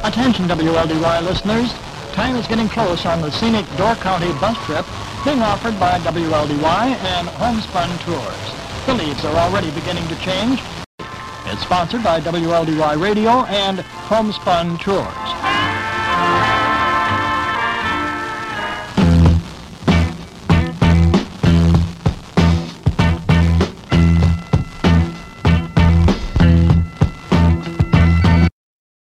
Attention WLDY listeners, time is getting close on the scenic Door County bus trip being offered by WLDY and Homespun Tours. The leaves are already beginning to change. It's sponsored by WLDY Radio and Homespun Tours.